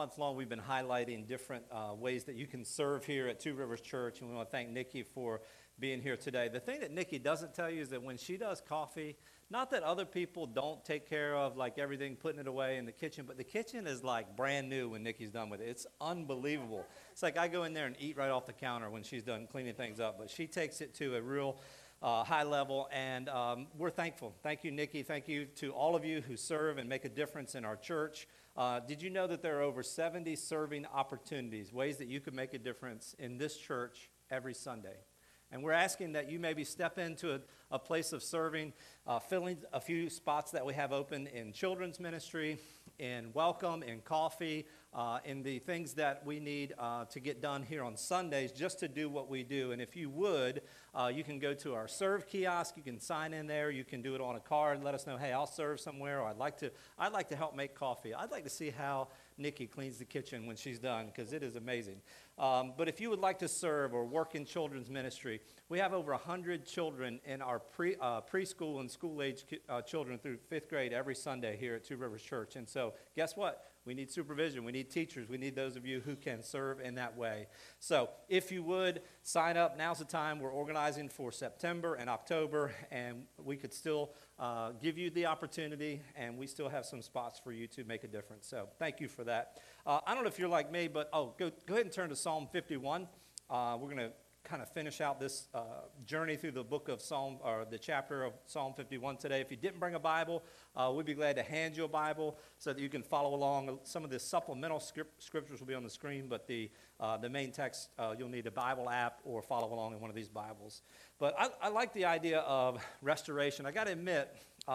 month long, we've been highlighting different ways that you can serve here at Two Rivers Church, and we want to thank Nikki for being here today. The thing that Nikki doesn't tell you is that when she does coffee, not that other people don't take care of like everything, putting it away in the kitchen, but the kitchen is like brand new when Nikki's done with it. It's unbelievable. It's like I go in there and eat right off the counter when she's done cleaning things up, but she takes it to a real high level, and we're thankful. Thank you, Nikki. Thank you to all of you who serve and make a difference in our church. Did you know that there are over 70 serving opportunities, ways that you could make a difference in this church every Sunday? And we're asking that you maybe step into a place of serving, filling a few spots that we have open in children's ministry, in welcome, in coffee, in the things that we need to get done here on Sundays just to do what we do. And if you would, you can go to our serve kiosk. You can sign in there. You can do it on a card. Let us know, hey, I'll serve somewhere, or I'd like to help make coffee. I'd like to see how Nikki cleans the kitchen when she's done, because it is amazing. But if you would like to serve or work in children's ministry, we have over 100 children in our preschool and school-age children through 5th grade every Sunday here at Two Rivers Church. And so guess what? We need supervision. We need teachers. We need those of you who can serve in that way. So if you would, sign up. Now's the time. We're organizing for September and October, and we could still give you the opportunity, and we still have some spots for you to make a difference. So thank you for that. I don't know if you're like me, but go ahead and turn to Psalm 51. We're going to kind of finish out this journey through the book of Psalm, or the chapter of Psalm 51 today. If you didn't bring a Bible, we'd be glad to hand you a Bible so that you can follow along. Some of the supplemental scriptures will be on the screen, but the main text, you'll need a Bible app or follow along in one of these Bibles. But I like the idea of restoration. I got to admit,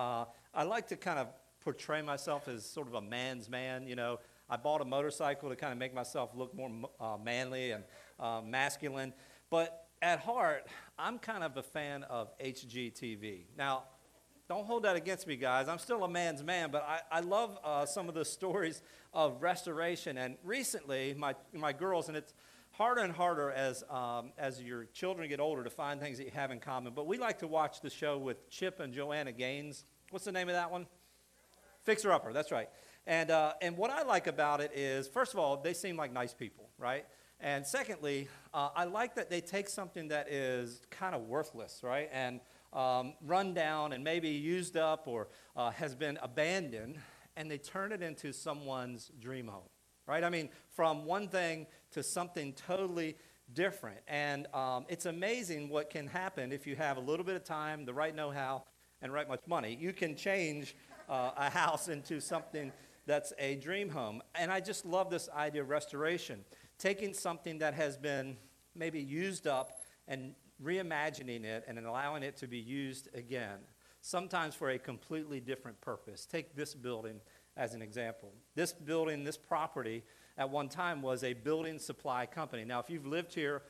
I like to kind of portray myself as sort of a man's man. You know, I bought a motorcycle to kind of make myself look more manly and masculine. But at heart, I'm kind of a fan of HGTV. Now, don't hold that against me, guys. I'm still a man's man, but I love some of the stories of restoration. And recently, my girls, and it's harder and harder as your children get older to find things that you have in common. But we like to watch the show with Chip and Joanna Gaines. What's the name of that one? Fixer Upper, that's right. And what I like about it is, first of all, they seem like nice people, right? And secondly, I like that they take something that is kind of worthless, right, and run down and maybe used up or has been abandoned, and they turn it into someone's dream home, right? I mean, from one thing to something totally different. And it's amazing what can happen if you have a little bit of time, the right know-how, and right much money. You can change a house into something that's a dream home. And I just love this idea of restoration. Taking something that has been maybe used up and reimagining it and allowing it to be used again, sometimes for a completely different purpose. Take this building as an example. This building, this property, at one time was a building supply company. Now, if you've lived here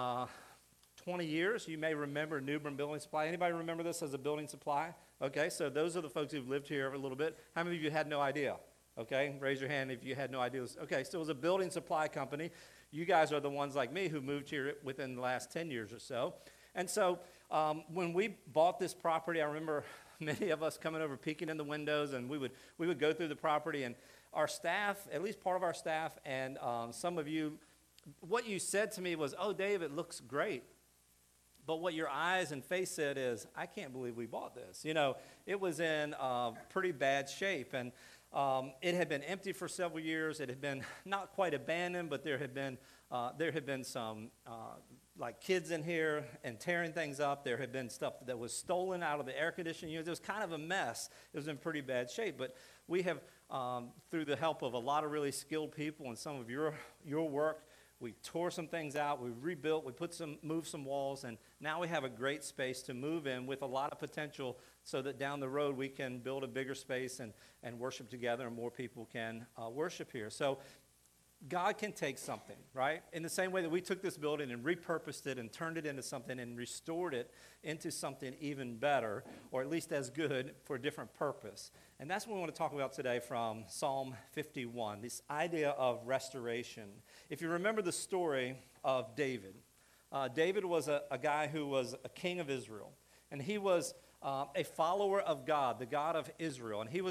20 years, you may remember Newbern Building Supply. Anybody remember this as a building supply? Okay, so those are the folks who've lived here a little bit. How many of you had no idea? Okay, raise your hand if you had no idea. Okay, so it was a building supply company. You guys are the ones like me who moved here within the last 10 years or so. And so when we bought this property, I remember many of us coming over, peeking in the windows, and we would go through the property. And our staff, at least part of our staff, and some of you, what you said to me was, "Oh, Dave, it looks great." But what your eyes and face said is, "I can't believe we bought this." You know, it was in pretty bad shape. And it had been empty for several years. It had been not quite abandoned, but there had been some like kids in here and tearing things up. There had been stuff that was stolen out of the air conditioning units. It was kind of a mess. It was in pretty bad shape. But we have, through the help of a lot of really skilled people and some of your work, we tore some things out, we rebuilt, we moved some walls, and now we have a great space to move in with a lot of potential so that down the road we can build a bigger space and worship together, and more people can worship here. So God can take something, right? In the same way that we took this building and repurposed it and turned it into something and restored it into something even better, or at least as good for a different purpose. And that's what we want to talk about today from Psalm 51, this idea of restoration. If you remember the story of David, David was a guy who was a king of Israel, and he was a follower of God, the God of Israel, and he was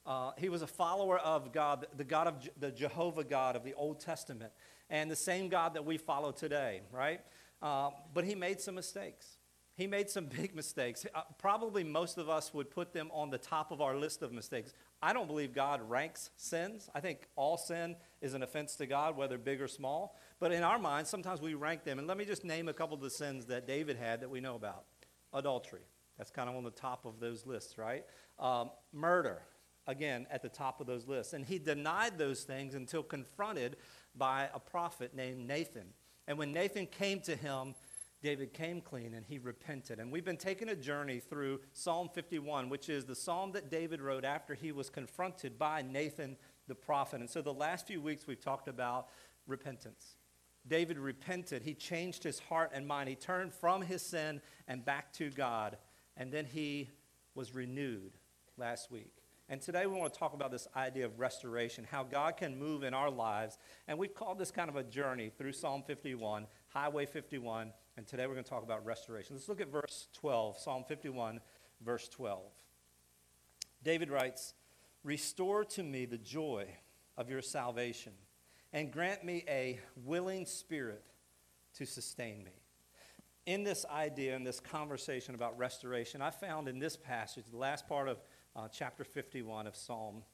He was a follower of God, the God of the Jehovah God of the Old Testament, and the same God that we follow today, right? But he made some mistakes. He made some big mistakes. Probably most of us would put them on the top of our list of mistakes. I don't believe God ranks sins. I think all sin is an offense to God, whether big or small. But in our minds, sometimes we rank them. And let me just name a couple of the sins that David had that we know about. Adultery. That's kind of on the top of those lists, right? Murder. Again, at the top of those lists. And he denied those things until confronted by a prophet named Nathan. And when Nathan came to him, David came clean and he repented. And we've been taking a journey through Psalm 51, which is the psalm that David wrote after he was confronted by Nathan the prophet. And so the last few weeks we've talked about repentance. David repented. He changed his heart and mind. He turned from his sin and back to God. And then he was renewed last week. And today we want to talk about this idea of restoration, how God can move in our lives. And we've called this kind of a journey through Psalm 51, Highway 51. And today we're going to talk about restoration. Let's look at verse 12, Psalm 51, verse 12. David writes, "Restore to me the joy of your salvation, and grant me a willing spirit to sustain me." In this idea, in this conversation about restoration, I found in this passage, the last part of chapter 51 of Psalm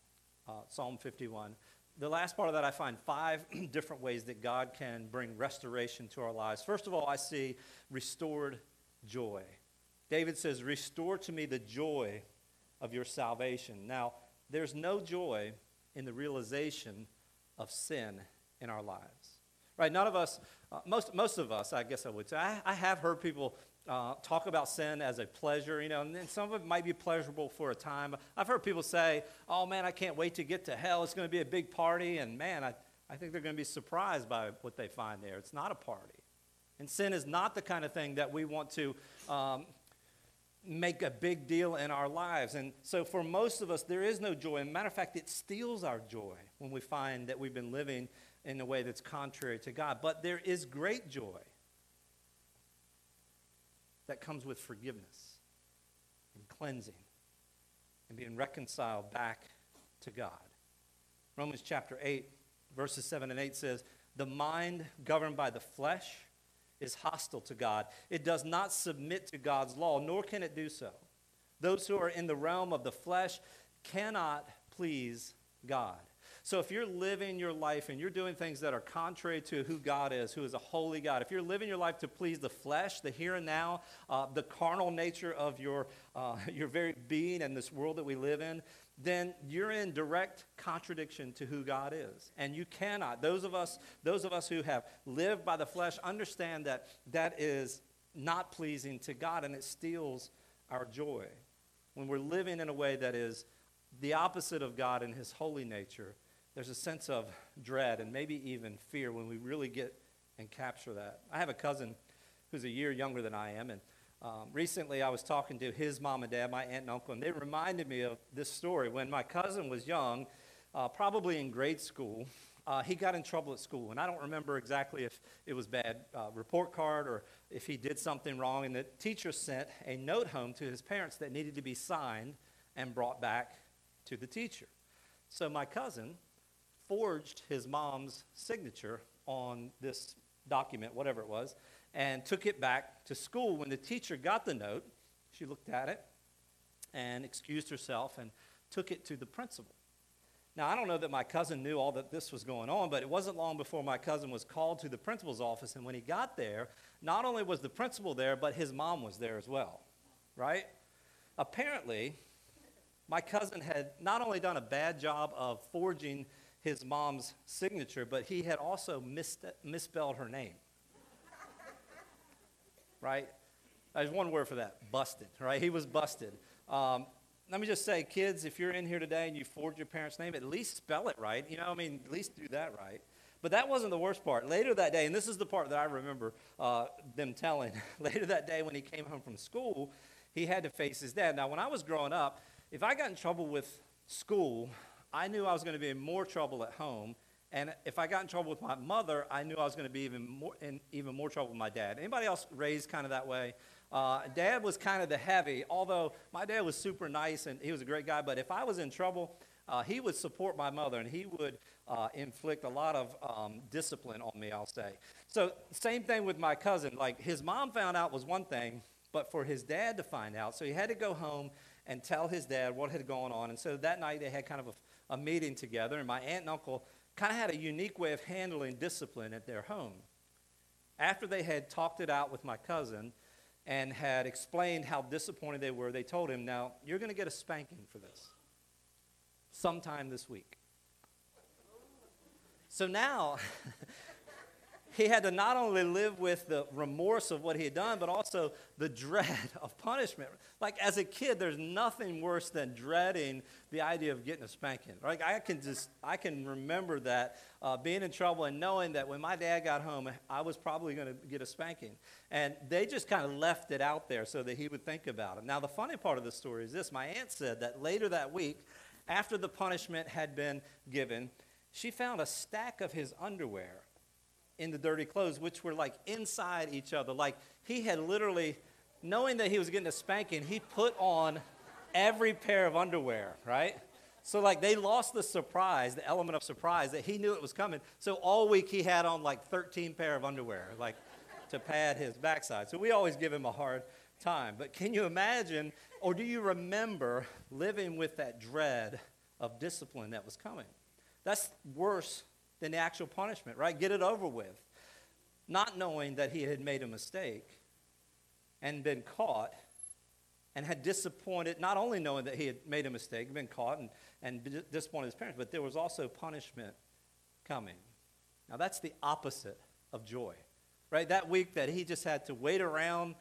51, the last part of that, I find 5 different ways that God can bring restoration to our lives. First of all, I see restored joy. David says, "Restore to me the joy of your salvation." Now, there's no joy in the realization of sin in our lives. Right? None of us, most of us, I guess I would say, I have heard people talk about sin as a pleasure, and then some of it might be pleasurable for a time. I've heard people say, "Oh man, I can't wait to get to hell. It's going to be a big party," and man, I think they're going to be surprised by what they find there. It's not a party. And sin is not the kind of thing that we want to make a big deal in our lives. And so for most of us, there is no joy. As a matter of fact, it steals our joy when we find that we've been living in a way that's contrary to God. But there is great joy that comes with forgiveness and cleansing and being reconciled back to God. Romans chapter 8, verses 7 and 8 says, "The mind governed by the flesh is hostile to God. It does not submit to God's law, nor can it do so. Those who are in the realm of the flesh cannot please God." So if you're living your life and you're doing things that are contrary to who God is, who is a holy God, if you're living your life to please the flesh, the here and now, the carnal nature of your very being and this world that we live in, then you're in direct contradiction to who God is. And you cannot. Those of us who have lived by the flesh understand that that is not pleasing to God, and it steals our joy. When we're living in a way that is the opposite of God and his holy nature, there's a sense of dread and maybe even fear when we really get and capture that. I have a cousin who's a year younger than I am, and recently I was talking to his mom and dad, my aunt and uncle, and they reminded me of this story. When my cousin was young, probably in grade school, he got in trouble at school, and I don't remember exactly if it was bad report card or if he did something wrong, and the teacher sent a note home to his parents that needed to be signed and brought back to the teacher. So my cousin forged his mom's signature on this document, whatever it was, and took it back to school. When the teacher got the note, she looked at it and excused herself and took it to the principal. Now, I don't know that my cousin knew all that this was going on, but it wasn't long before my cousin was called to the principal's office, and when he got there, not only was the principal there, but his mom was there as well, right? Apparently, my cousin had not only done a bad job of forging his mom's signature, but he had also misspelled her name. Right? There's one word for that, busted, right? He was busted. Let me just say, kids, if you're in here today and you forged your parents' name, at least spell it right. At least do that right. But that wasn't the worst part. Later that day, and this is the part that I remember them telling, later that day when he came home from school, he had to face his dad. Now, when I was growing up, if I got in trouble with school, I knew I was going to be in more trouble at home. And if I got in trouble with my mother, I knew I was going to be even more trouble with my dad. Anybody else raised kind of that way? Dad was kind of the heavy, although my dad was super nice and he was a great guy. But if I was in trouble, he would support my mother, and he would inflict a lot of discipline on me, I'll say. So same thing with my cousin. Like, his mom found out was one thing, but for his dad to find out, so he had to go home and tell his dad what had gone on. And so that night they had kind of a meeting together, and my aunt and uncle kind of had a unique way of handling discipline at their home. After they had talked it out with my cousin and had explained how disappointed they were, they told him, now, you're going to get a spanking for this sometime this week. So now he had to not only live with the remorse of what he had done, but also the dread of punishment. Like, as a kid, there's nothing worse than dreading the idea of getting a spanking. Like, I can remember that being in trouble and knowing that when my dad got home, I was probably going to get a spanking. And they just kind of left it out there so that he would think about it. Now, the funny part of the story is this. My aunt said that later that week, after the punishment had been given, she found a stack of his underwear in the dirty clothes, which were like inside each other. Like, he had literally, knowing that he was getting a spanking, he put on every pair of underwear, right? So like, they lost the surprise, the element of surprise, that he knew it was coming. So all week he had on like 13 pair of underwear, like, to pad his backside. So we always give him a hard time. But can you imagine, or do you remember living with that dread of discipline that was coming? That's worse than the actual punishment, right? Get it over with. Not knowing that he had made a mistake and been caught and had disappointed, not only knowing that he had made a mistake, been caught and disappointed his parents, but there was also punishment coming. Now, that's the opposite of joy, right? That week that he just had to wait around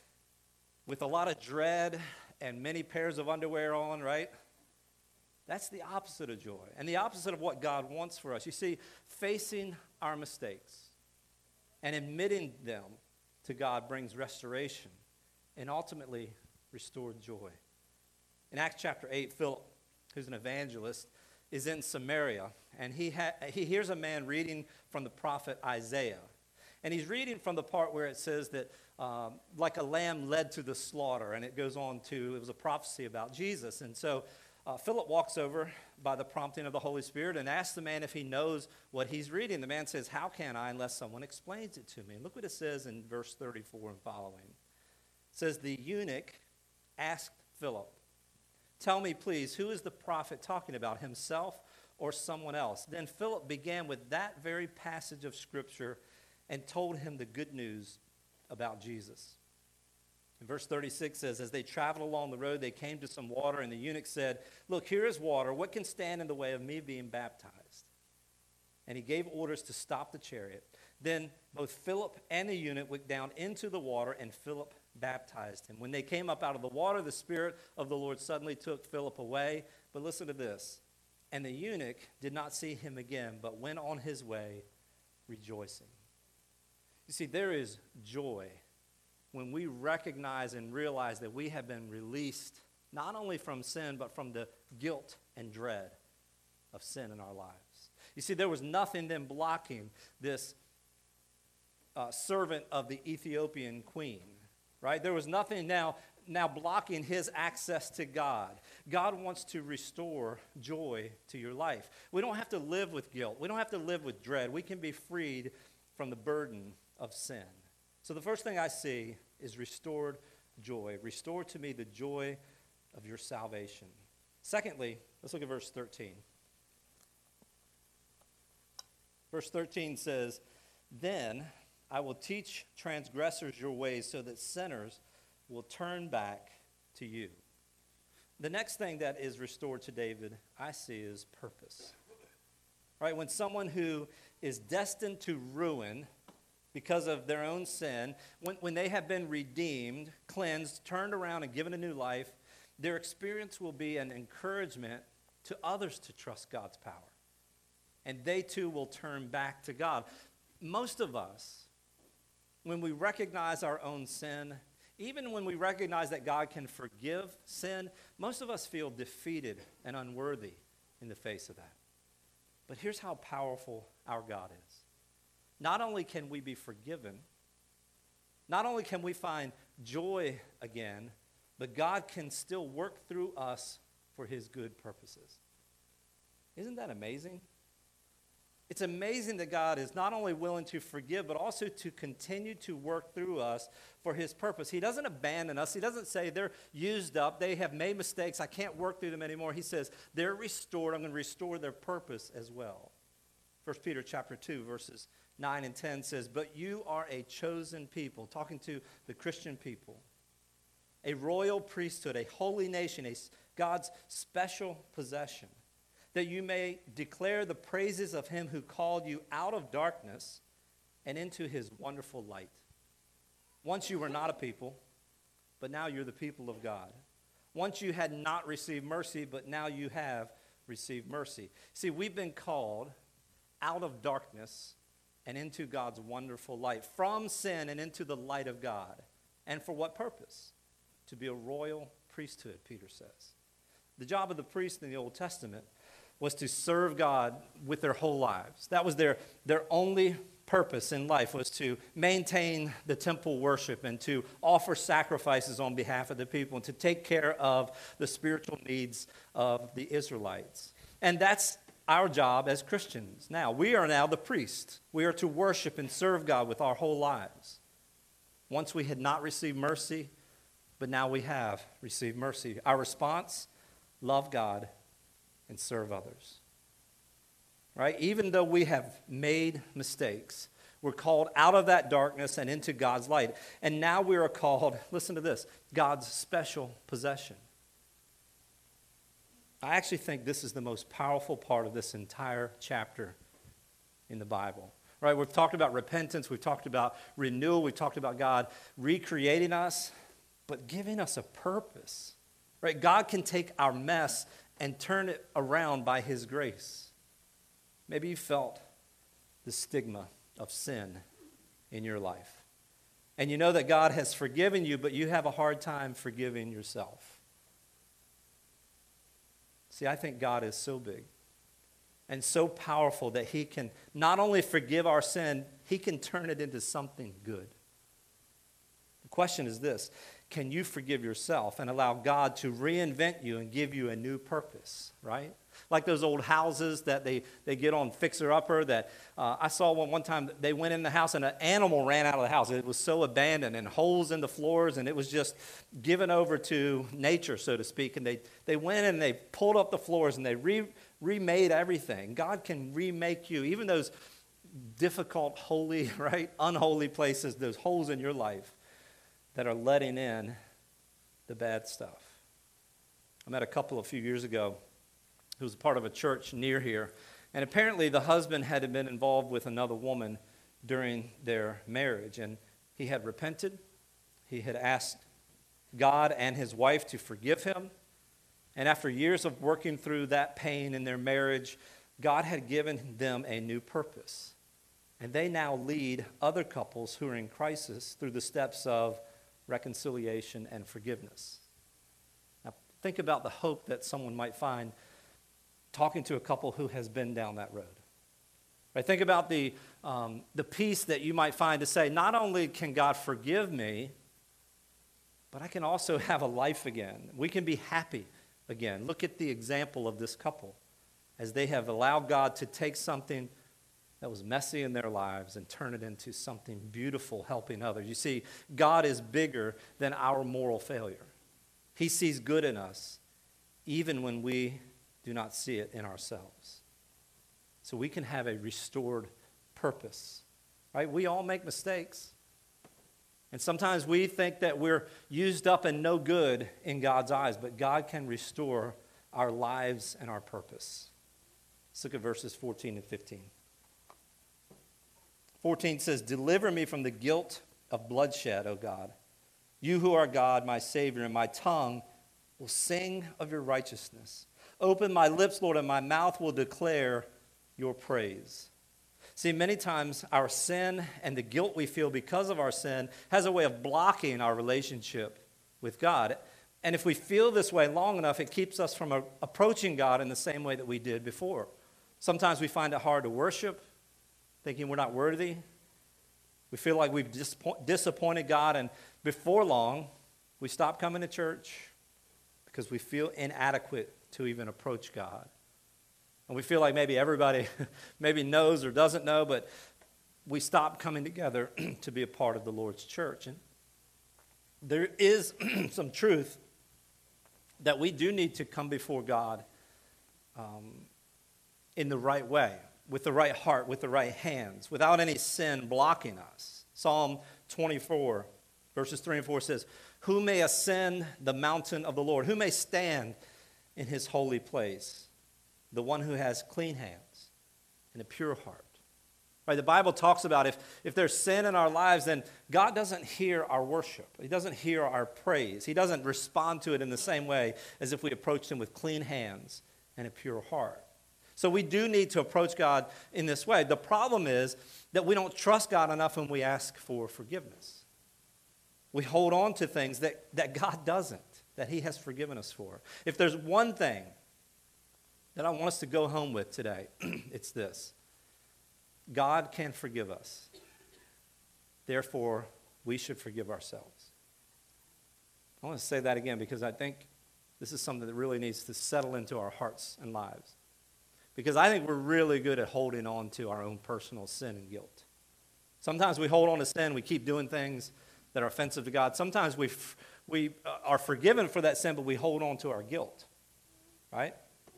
with a lot of dread and many pairs of underwear on, right? That's the opposite of joy and the opposite of what God wants for us. You see, facing our mistakes and admitting them to God brings restoration and ultimately restored joy. In Acts chapter 8, Philip, who's an evangelist, is in Samaria, and he hears a man reading from the prophet Isaiah. And he's reading from the part where it says that like a lamb led to the slaughter, and it goes on to, it was a prophecy about Jesus. And so Philip walks over by the prompting of the Holy Spirit and asks the man if he knows what he's reading. The man says, how can I unless someone explains it to me? And look what it says in verse 34 and following. It says, the eunuch asked Philip, tell me, please, who is the prophet talking about, himself or someone else? Then Philip began with that very passage of Scripture and told him the good news about Jesus. And verse 36 says, as they traveled along the road, they came to some water, and the eunuch said, look, here is water. What can stand in the way of me being baptized? And he gave orders to stop the chariot. Then both Philip and the eunuch went down into the water, and Philip baptized him. When they came up out of the water, the Spirit of the Lord suddenly took Philip away. But listen to this. And the eunuch did not see him again, but went on his way rejoicing. You see, there is joy when we recognize and realize that we have been released not only from sin, but from the guilt and dread of sin in our lives. You see, there was nothing then blocking this servant of the Ethiopian queen, right? There was nothing now blocking his access to God. God wants to restore joy to your life. We don't have to live with guilt. We don't have to live with dread. We can be freed from the burden of sin. So the first thing I see is restored joy. Restore to me the joy of your salvation. Secondly, let's look at verse 13. Verse 13 says, then I will teach transgressors your ways so that sinners will turn back to you. The next thing that is restored to David, I see, is purpose. Right? When someone who is destined to ruin because of their own sin, when they have been redeemed, cleansed, turned around, and given a new life, their experience will be an encouragement to others to trust God's power. And they too will turn back to God. Most of us, when we recognize our own sin, even when we recognize that God can forgive sin, most of us feel defeated and unworthy in the face of that. But here's how powerful our God is. Not only can we be forgiven, not only can we find joy again, but God can still work through us for his good purposes. Isn't that amazing? It's amazing that God is not only willing to forgive, but also to continue to work through us for his purpose. He doesn't abandon us. He doesn't say they're used up, they have made mistakes, I can't work through them anymore. He says they're restored, I'm going to restore their purpose as well. 1 Peter chapter 2, verses 9 and 10 says, "But you are a chosen people," talking to the Christian people, "a royal priesthood, a holy nation, God's special possession, that you may declare the praises of him who called you out of darkness and into his wonderful light. Once you were not a people, but now you're the people of God. Once you had not received mercy, but now you have received mercy." See, we've been called out of darkness and into God's wonderful light, from sin and into the light of God. And for what purpose? To be a royal priesthood, Peter says. The job of the priest in the Old Testament was to serve God with their whole lives. That was their only purpose in life, was to maintain the temple worship and to offer sacrifices on behalf of the people and to take care of the spiritual needs of the Israelites. And that's our job as Christians. Now, we are now the priest. We are to worship and serve God with our whole lives. Once we had not received mercy, but now we have received mercy. Our response: love God and serve others. Right? Even though we have made mistakes, we're called out of that darkness and into God's light. And now we are called, listen to this, God's special possession. I actually think this is the most powerful part of this entire chapter in the Bible. Right? We've talked about repentance, we've talked about renewal, we've talked about God recreating us, but giving us a purpose. Right? God can take our mess and turn it around by his grace. Maybe you felt the stigma of sin in your life. And you know that God has forgiven you, but you have a hard time forgiving yourself. See, I think God is so big and so powerful that he can not only forgive our sin, he can turn it into something good. The question is this: can you forgive yourself and allow God to reinvent you and give you a new purpose, right? Like those old houses that they get on Fixer Upper that I saw one time. They went in the house and an animal ran out of the house. It was so abandoned and holes in the floors, and it was just given over to nature, so to speak. And they went in and they pulled up the floors and they remade everything. God can remake you. Even those difficult, holy, right, unholy places, those holes in your life that are letting in the bad stuff. I met a couple a few years ago who was a part of a church near here, and apparently the husband had been involved with another woman during their marriage, and he had repented. He had asked God and his wife to forgive him, and after years of working through that pain in their marriage, God had given them a new purpose, and they now lead other couples who are in crisis through the steps of reconciliation and forgiveness. Now, think about the hope that someone might find talking to a couple who has been down that road. Right? Think about the peace that you might find to say, not only can God forgive me, but I can also have a life again. We can be happy again. Look at the example of this couple as they have allowed God to take something that was messy in their lives and turn it into something beautiful, helping others. You see, God is bigger than our moral failure. He sees good in us, even when we do not see it in ourselves. So we can have a restored purpose, right? We all make mistakes. And sometimes we think that we're used up and no good in God's eyes, but God can restore our lives and our purpose. Let's look at verses 14 and 15. 14 says, "Deliver me from the guilt of bloodshed, O God. You who are God, my Savior, and my tongue will sing of your righteousness. Open my lips, Lord, and my mouth will declare your praise." See, many times our sin and the guilt we feel because of our sin has a way of blocking our relationship with God. And if we feel this way long enough, it keeps us from approaching God in the same way that we did before. Sometimes we find it hard to worship, thinking we're not worthy. We feel like we've disappointed God, and before long, we stop coming to church because we feel inadequate to even approach God. And we feel like maybe everybody maybe knows or doesn't know, but we stop coming together to be a part of the Lord's church. And there is some truth that we do need to come before God in the right way, with the right heart, with the right hands, without any sin blocking us. Psalm 24, verses 3 and 4 says, "Who may ascend the mountain of the Lord? Who may stand in his holy place? The one who has clean hands and a pure heart." Right? The Bible talks about if there's sin in our lives, then God doesn't hear our worship. He doesn't hear our praise. He doesn't respond to it in the same way as if we approached him with clean hands and a pure heart. So we do need to approach God in this way. The problem is that we don't trust God enough when we ask for forgiveness. We hold on to things that God doesn't, that he has forgiven us for. If there's one thing that I want us to go home with today, it's this: God can forgive us. Therefore, we should forgive ourselves. I want to say that again because I think this is something that really needs to settle into our hearts and lives. Because I think we're really good at holding on to our own personal sin and guilt. Sometimes we hold on to sin, we keep doing things that are offensive to God. Sometimes we are forgiven for that sin, but we hold on to our guilt, right?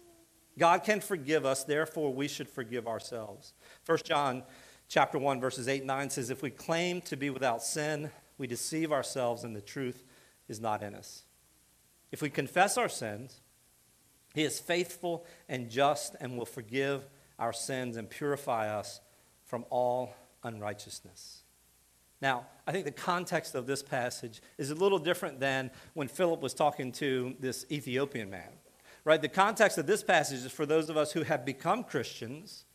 God can forgive us, therefore we should forgive ourselves. 1 John chapter 1, verses 8 and 9 says, "If we claim to be without sin, we deceive ourselves and the truth is not in us. If we confess our sins, he is faithful and just and will forgive our sins and purify us from all unrighteousness." Now, I think the context of this passage is a little different than when Philip was talking to this Ethiopian man. Right? The context of this passage is for those of us who have become Christians,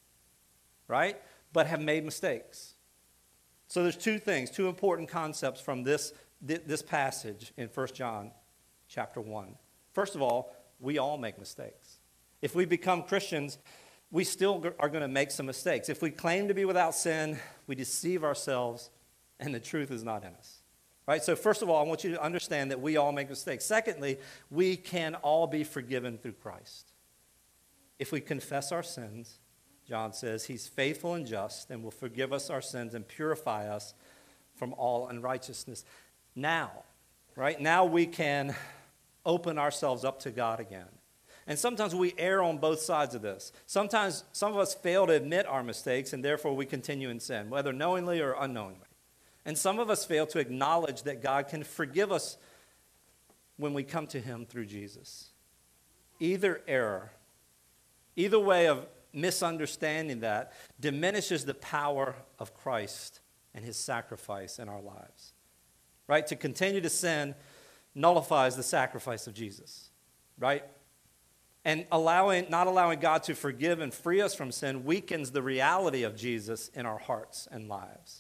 right, but have made mistakes. So there's two important concepts from this passage in 1 John chapter 1. First of all, we all make mistakes. If we become Christians, we still are going to make some mistakes. If we claim to be without sin, we deceive ourselves, and the truth is not in us. Right? So first of all, I want you to understand that we all make mistakes. Secondly, we can all be forgiven through Christ. If we confess our sins, John says, he's faithful and just and will forgive us our sins and purify us from all unrighteousness. Now, right? Now we can open ourselves up to God again. And sometimes we err on both sides of this. Sometimes some of us fail to admit our mistakes and therefore we continue in sin, whether knowingly or unknowingly. And some of us fail to acknowledge that God can forgive us when we come to him through Jesus. Either error, either way of misunderstanding that diminishes the power of Christ and his sacrifice in our lives. Right? To continue to sin nullifies the sacrifice of Jesus. Right? And not allowing God to forgive and free us from sin weakens the reality of Jesus in our hearts and lives.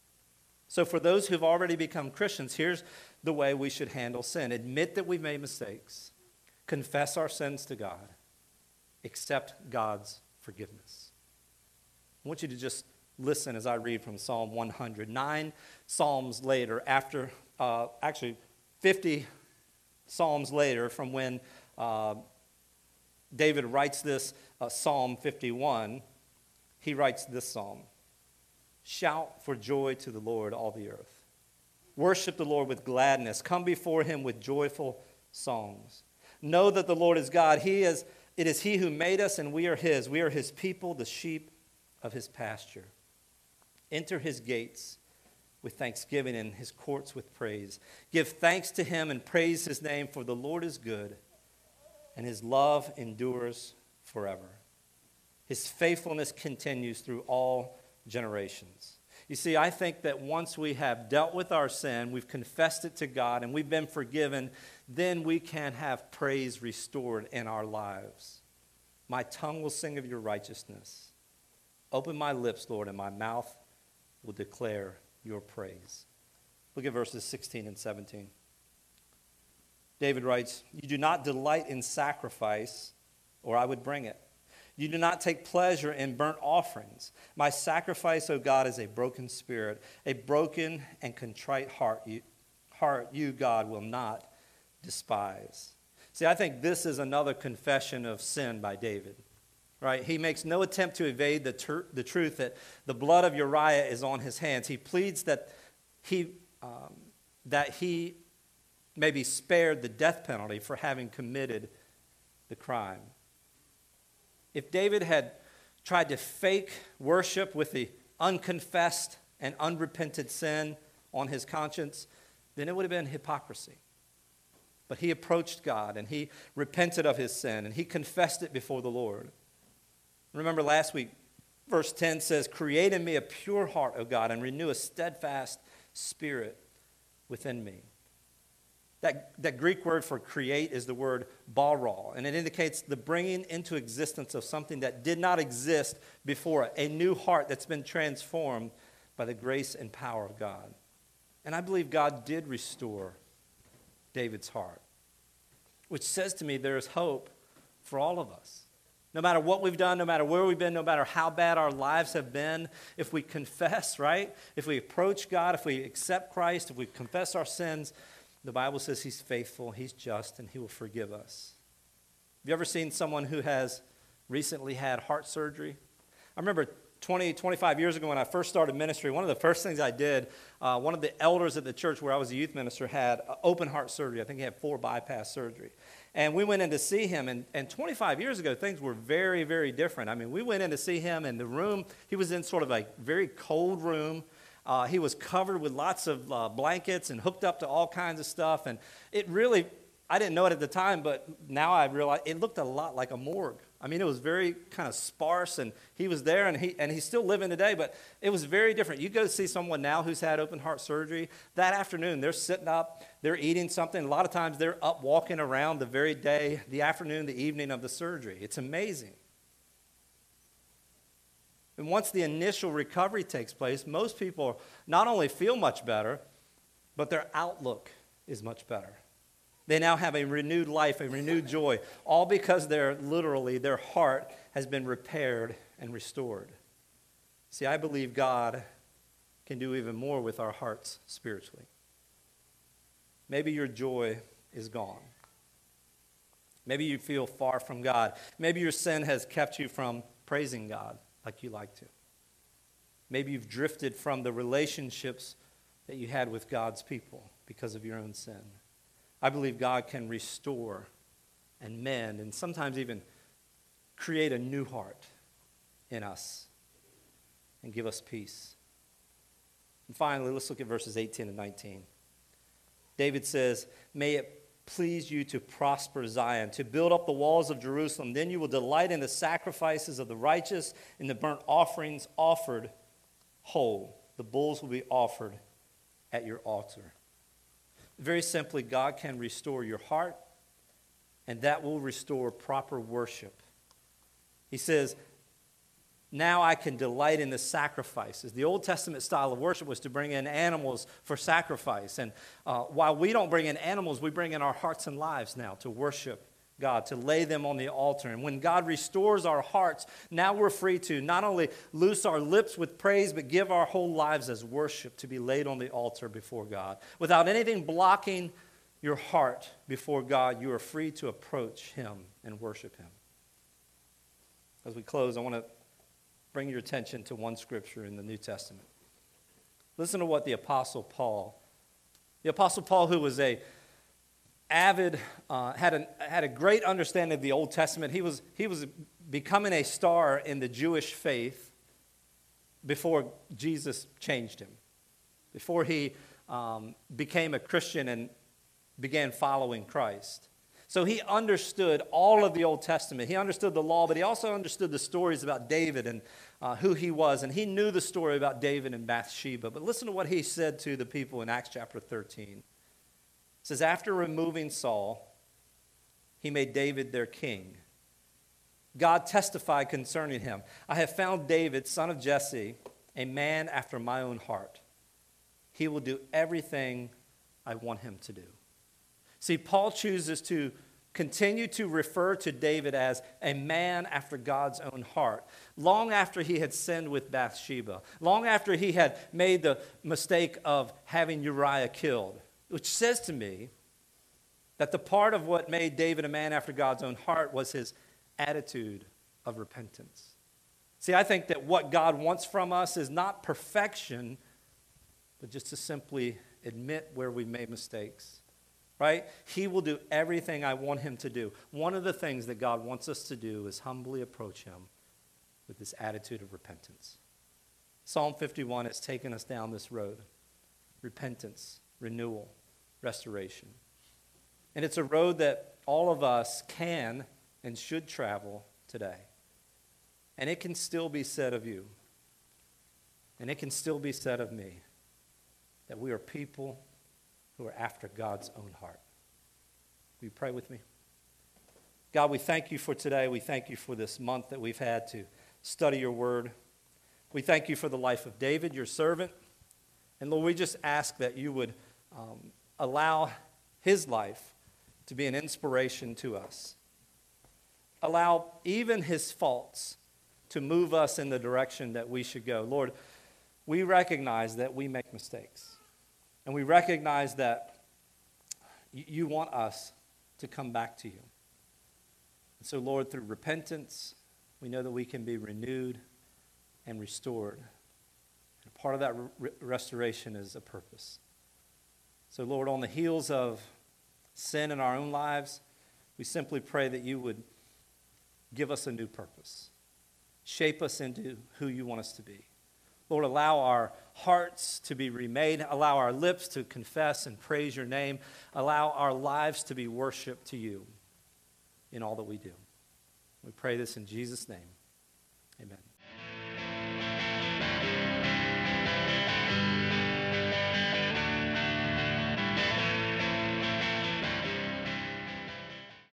So for those who've already become Christians, here's the way we should handle sin. Admit that we've made mistakes. Confess our sins to God. Accept God's forgiveness. I want you to just listen as I read from Psalm 100. 9 Psalms later, after, 50 Psalms later from when David writes this Psalm 51, he writes this psalm. "Shout for joy to the Lord, all the earth. Worship the Lord with gladness. Come before him with joyful songs. Know that the Lord is God. It is he who made us, and we are his. We are his people, the sheep of his pasture. Enter his gates with thanksgiving and his courts with praise. Give thanks to him and praise his name, for the Lord is good, and his love endures forever. His faithfulness continues through all generations." You see, I think that once we have dealt with our sin, we've confessed it to God, and we've been forgiven, then we can have praise restored in our lives. "My tongue will sing of your righteousness. Open my lips, Lord, and my mouth will declare your praise." Look at verses 16 and 17. David writes, "You do not delight in sacrifice, or I would bring it. You do not take pleasure in burnt offerings. My sacrifice, O God, is a broken spirit, a broken and contrite heart you, God, will not despise." See, I think this is another confession of sin by David. right? He makes no attempt to evade the truth that the blood of Uriah is on his hands. He pleads that he may be spared the death penalty for having committed the crime. If David had tried to fake worship with the unconfessed and unrepented sin on his conscience, then it would have been hypocrisy. But he approached God and he repented of his sin and he confessed it before the Lord. Remember last week, verse 10 says, "Create in me a pure heart, O God, and renew a steadfast spirit within me." That Greek word for create is the word bara, and it indicates the bringing into existence of something that did not exist before, a new heart that's been transformed by the grace and power of God. And I believe God did restore David's heart, which says to me there is hope for all of us. No matter what we've done, no matter where we've been, no matter how bad our lives have been, if we confess, right? If we approach God, if we accept Christ, if we confess our sins, the Bible says he's faithful, he's just, and he will forgive us. Have you ever seen someone who has recently had heart surgery? I remember 25 years ago when I first started ministry, one of the first things I did, one of the elders at the church where I was a youth minister had open heart surgery. I think he had 4 bypass surgery. And we went in to see him, and 25 years ago, things were very, very different. I mean, we went in to see him, and the room, he was in sort of a very cold room. He was covered with lots of blankets and hooked up to all kinds of stuff. And it really, I didn't know it at the time, but now I realize it looked a lot like a morgue. I mean, it was very kind of sparse, and he was there, and he's still living today, but it was very different. You go to see someone now who's had open heart surgery, that afternoon they're sitting up, they're eating something. A lot of times they're up walking around the very day, the afternoon, the evening of the surgery. It's amazing. And once the initial recovery takes place, most people not only feel much better, but their outlook is much better. They now have a renewed life, a renewed joy, all because their heart has been repaired and restored. See, I believe God can do even more with our hearts spiritually. Maybe your joy is gone. Maybe you feel far from God. Maybe your sin has kept you from praising God like you like to. Maybe you've drifted from the relationships that you had with God's people because of your own sin. I believe God can restore and mend and sometimes even create a new heart in us and give us peace. And finally, let's look at verses 18 and 19. David says, "May it please you to prosper Zion, to build up the walls of Jerusalem. Then you will delight in the sacrifices of the righteous, in the burnt offerings offered whole. The bulls will be offered at your altar." Very simply, God can restore your heart, and that will restore proper worship. He says, now I can delight in the sacrifices. The Old Testament style of worship was to bring in animals for sacrifice. And while we don't bring in animals, we bring in our hearts and lives now to worship God, to lay them on the altar. And when God restores our hearts, now we're free to not only loose our lips with praise, but give our whole lives as worship to be laid on the altar before God. Without anything blocking your heart before God, you are free to approach him and worship him. As we close, I want to bring your attention to one scripture in the New Testament. Listen to what the Apostle Paul, who was a avid, had a great understanding of the Old Testament. He was becoming a star in the Jewish faith before Jesus changed him, before he became a Christian and began following Christ. So he understood all of the Old Testament. He understood the law, but he also understood the stories about David and who he was. And he knew the story about David and Bathsheba. But listen to what he said to the people in Acts chapter 13. It says, after removing Saul, he made David their king. God testified concerning him, I have found David, son of Jesse, a man after my own heart. He will do everything I want him to do. See, Paul chooses to continue to refer to David as a man after God's own heart. Long after he had sinned with Bathsheba, long after he had made the mistake of having Uriah killed, which says to me that the part of what made David a man after God's own heart was his attitude of repentance. See, I think that what God wants from us is not perfection, but just to simply admit where we made mistakes, right? He will do everything I want him to do. One of the things that God wants us to do is humbly approach him with this attitude of repentance. Psalm 51 has taken us down this road. Repentance, renewal, restoration. And it's a road that all of us can and should travel today. And it can still be said of you, and it can still be said of me, that we are people who are after God's own heart. Will you pray with me? God, we thank you for today. We thank you for this month that we've had to study your word. We thank you for the life of David, your servant. And Lord, we just ask that you would allow his life to be an inspiration to us. Allow even his faults to move us in the direction that we should go. Lord, we recognize that we make mistakes. And we recognize that you want us to come back to you. And so, Lord, through repentance, we know that we can be renewed and restored. And part of that restoration is a purpose. So, Lord, on the heels of sin in our own lives, we simply pray that you would give us a new purpose. Shape us into who you want us to be. Lord, allow our hearts to be remade. Allow our lips to confess and praise your name. Allow our lives to be worship to you in all that we do. We pray this in Jesus' name. Amen.